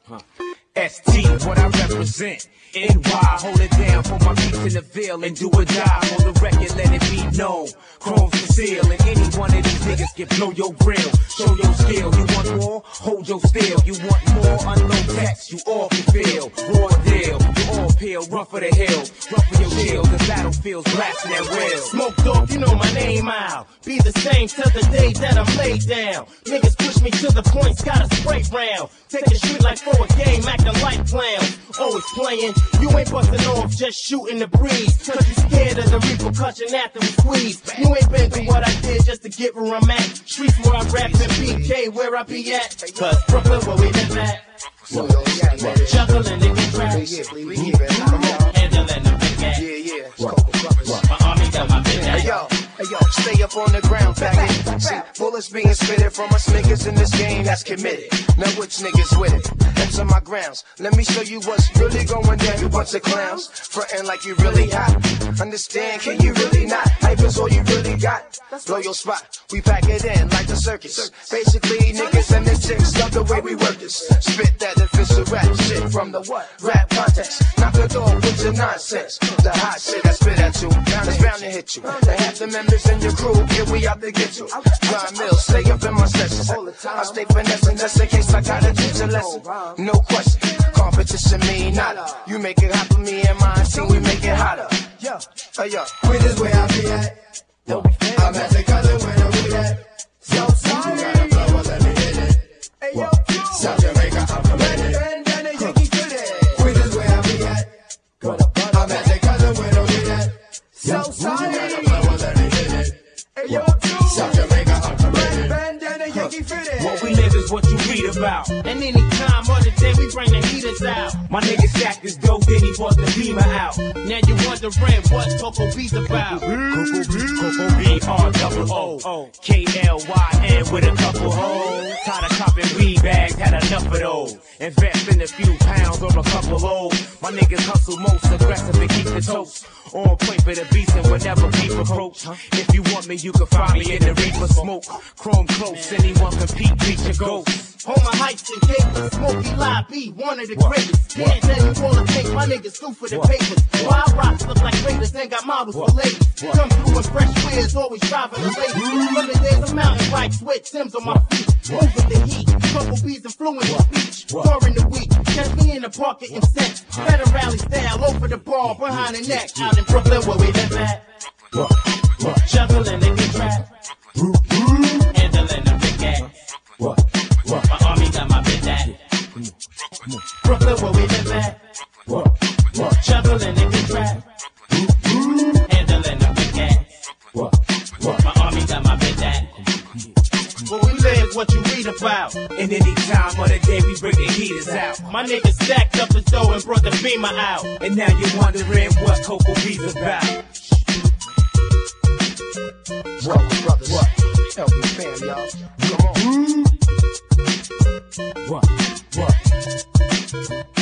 ST, what I represent. NY, hold it down for my beats in the Ville and do a dive on the record, let it be known. Chrome conceal, and any one of these niggas can blow your grill. Show your skill, you want more? Hold your still. You want more? Unload text, you all can feel. Raw deal, you all peel, run for the hill. Run for your shield, the battlefield's blasting that wheel. Smoke dog, you know my name out. Be the same till the day that I'm laid down. Niggas push me to the points, got a spray round. Take a shoot like for a game, acting like clowns. Always playing, you ain't busting off, just shooting the breeze. Cause you scared of the repercussion after we squeeze. You ain't been through what I did just to get where I'm at. Streets where I rap and BK where I be at. Cause Brooklyn where we live at. Juggling in the trap. Handling the big ass. My army got my big ass. Hey yo, stay up on the ground, faggot. See, bullets being spitted from us niggas in this game that's committed. Now which niggas with it? That's on my grounds. Let me show you what's really going down, you bunch of clowns. Frontin' like you really hot. Understand, can you really not? Hype is all you really got. Blow your spot, we pack it in like the circus. Basically, niggas and the chicks love the way we work this. Spit that official rap shit from the what? Rap context. Knock the door with your nonsense. The hot shit I spit at you, it's bound to hit you. They have the members in your crew, yeah, we out to get you. Grind mill, stay up in my sessions. I stay finessing just in case I gotta teach a lesson. No question, competition mean nada. You make it hot for me and my team, we make it hotter. Yo, Quit is where I be at. I'm at the color where we at. So sorry. You gotta blow up, let me hit it. Hey, yo, South Jamaica, I'm committed. Quit is where I be at. I'm at the color where we at. So sorry. You gotta blow up, let me hit it. Hey, yo, South Jamaica, I'm committed. What we live is what you read about. And any time of the day we bring the heaters out. My nigga stacked his dope, then he bought the Beamer out. Now you wondering what Coco B's about. Coco B, R-double-O, K-L-Y-N with a couple hoes. Tired of copping weed bags, had enough of those. Invest in a few pounds or a couple O's. My niggas hustle most aggressive and keep the toast on point for the beats and whenever beef approach. If you want me, you can find me in the reaper smoke. Chrome close, anyone compete, reach your ghost. Hold my heights and capers, Smokey Live B, one of the greatest. Can't tell you all the take, my niggas do for the papers. Wild rocks look like raiders, ain't got models for ladies. Come through in fresh wears, always driving the ladies. From the days of mountain bikes with Tim's on my feet. Moving the heat, couple B's influence the speech. During the week, catch me in the park getting set. Better rally style over the bar, behind the neck. Out in Brooklyn where we live at. Juggling in the trap. Handling the big ass. My army got my big ass. Brooklyn where we live at. Juggling in the trap. Handling the big ass. My army got my big ass. Where we live, what you read about. And any time of the day we bring the heaters out. My niggas stacked up the dough and brought the Beamer out. And now you're wondering what Coco B's about. Welcome, brothers. Help me, fam, y'all. Come on. What?